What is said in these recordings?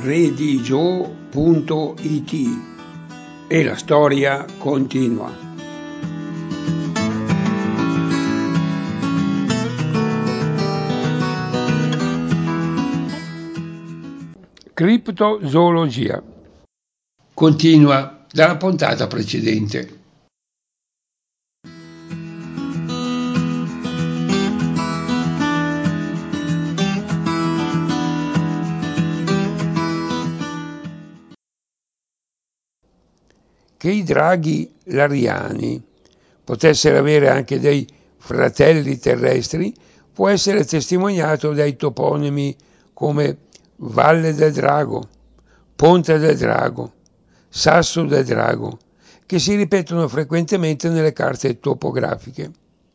redigio.it e la storia continua. Criptozoologia. Continua dalla puntata precedente. Che i draghi lariani potessero avere anche dei fratelli terrestri può essere testimoniato dai toponimi come Valle del Drago, Ponte del Drago, Sasso del Drago, che si ripetono frequentemente nelle carte topografiche.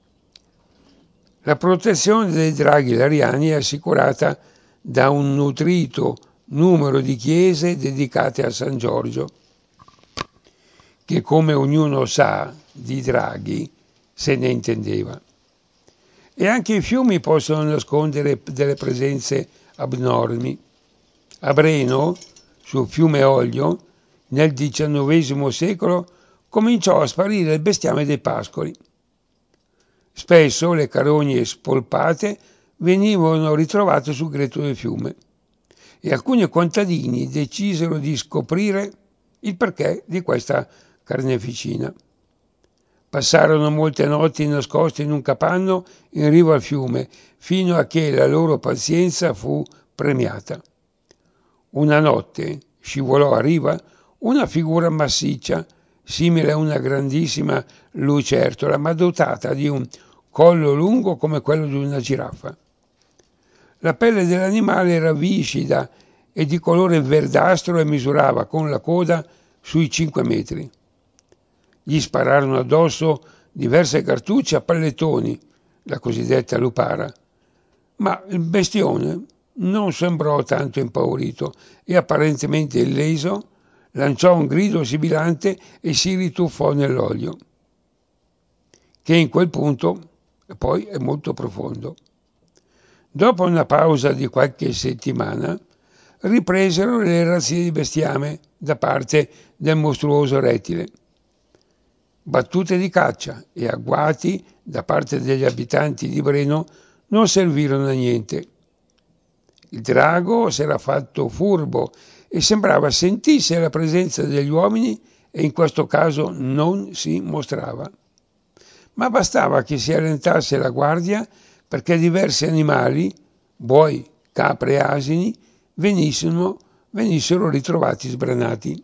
La protezione dei draghi lariani è assicurata da un nutrito numero di chiese dedicate a San Giorgio, che, come ognuno sa, di draghi se ne intendeva. E anche i fiumi possono nascondere delle presenze abnormi. A Breno, sul fiume Oglio, nel XIX secolo cominciò a sparire il bestiame dei pascoli. Spesso le carogne spolpate venivano ritrovate sul gretto del fiume e alcuni contadini decisero di scoprire il perché di questa carneficina. Passarono molte notti nascosti in un capanno in riva al fiume fino a che la loro pazienza fu premiata. Una notte scivolò a riva una figura massiccia, simile a una grandissima lucertola, ma dotata di un collo lungo come quello di una giraffa. La pelle dell'animale era viscida e di colore verdastro e misurava con la coda sui 5 metri. Gli spararono addosso diverse cartucce a pallettoni, la cosiddetta lupara, ma il bestione non sembrò tanto impaurito e apparentemente illeso, lanciò un grido sibilante e si rituffò nell'olio, che in quel punto poi è molto profondo. Dopo una pausa di qualche settimana, ripresero le razzie di bestiame da parte del mostruoso rettile. Battute di caccia e agguati da parte degli abitanti di Breno non servirono a niente. Il drago s'era fatto furbo e sembrava sentisse la presenza degli uomini e in questo caso non si mostrava. Ma bastava che si allentasse la guardia perché diversi animali, buoi, capre e asini, venissero ritrovati sbranati.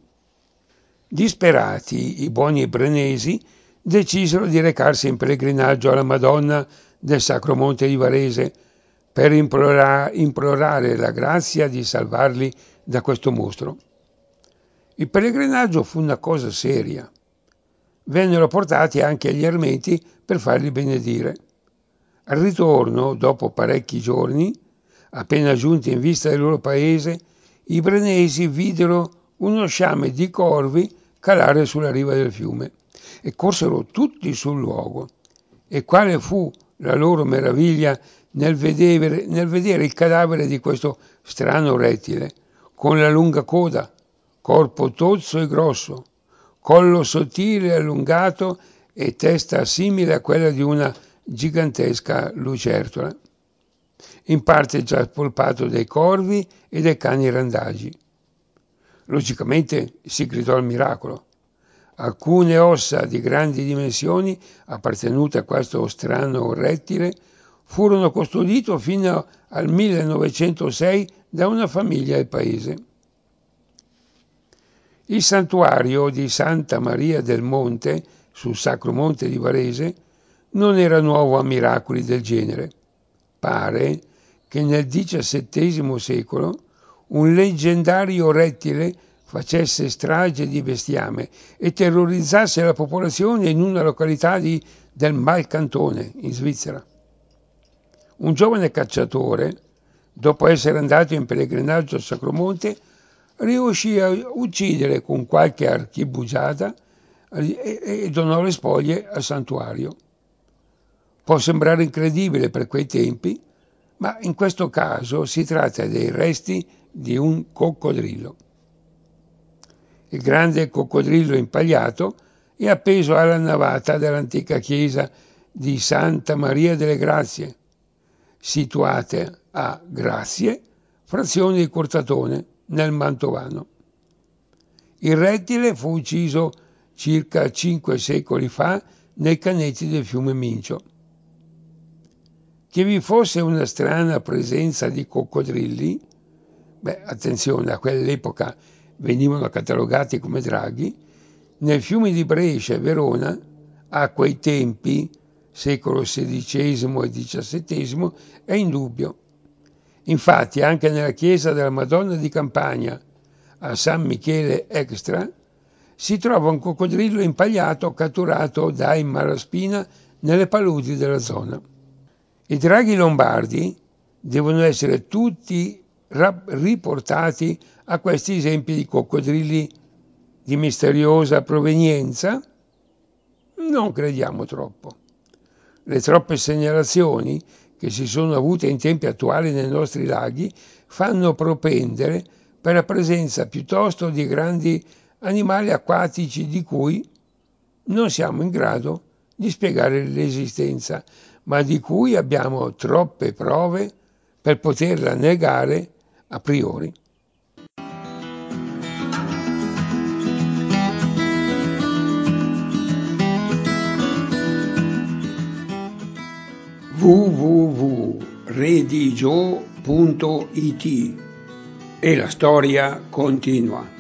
Disperati, i buoni brenesi decisero di recarsi in pellegrinaggio alla Madonna del Sacro Monte di Varese per implorare la grazia di salvarli da questo mostro. Il pellegrinaggio fu una cosa seria. Vennero portati anche gli ermeti per farli benedire. Al ritorno, dopo parecchi giorni, appena giunti in vista del loro paese, i brenesi videro uno sciame di corvi calare sulla riva del fiume e corsero tutti sul luogo. E quale fu la loro meraviglia nel vedere il cadavere di questo strano rettile, con la lunga coda, corpo tozzo e grosso, collo sottile e allungato e testa simile a quella di una gigantesca lucertola, in parte già spolpato dai corvi e dai cani randagi. Logicamente si gridò al miracolo. Alcune ossa di grandi dimensioni, appartenute a questo strano rettile, furono custodite fino al 1906 da una famiglia del paese. Il santuario di Santa Maria del Monte, sul Sacro Monte di Varese, non era nuovo a miracoli del genere. Pare che nel XVII secolo un leggendario rettile facesse strage di bestiame e terrorizzasse la popolazione in una località del Malcantone, in Svizzera. Un giovane cacciatore, dopo essere andato in pellegrinaggio al Sacromonte, riuscì a uccidere con qualche archibugiata e donò le spoglie al santuario. Può sembrare incredibile per quei tempi, ma in questo caso si tratta dei resti di un coccodrillo. Il grande coccodrillo impagliato è appeso alla navata dell'antica chiesa di Santa Maria delle Grazie, situata a Grazie, frazione di Cortatone, nel Mantovano. Il rettile fu ucciso circa 5 secoli fa nei canetti del fiume Mincio. Che vi fosse una strana presenza di coccodrilli, attenzione, a quell'epoca venivano catalogati come draghi, nel fiume di Brescia e Verona, a quei tempi, secolo XVI e XVII, è indubbio. Infatti anche nella chiesa della Madonna di Campagna, a San Michele Extra, si trova un coccodrillo impagliato catturato dai Malaspina nelle paludi della zona. I draghi lombardi devono essere tutti riportati a questi esempi di coccodrilli di misteriosa provenienza? Non crediamo troppo. Le troppe segnalazioni che si sono avute in tempi attuali nei nostri laghi fanno propendere per la presenza piuttosto di grandi animali acquatici di cui non siamo in grado di spiegare l'esistenza, ma di cui abbiamo troppe prove per poterla negare a priori. www.redigio.it e la storia continua.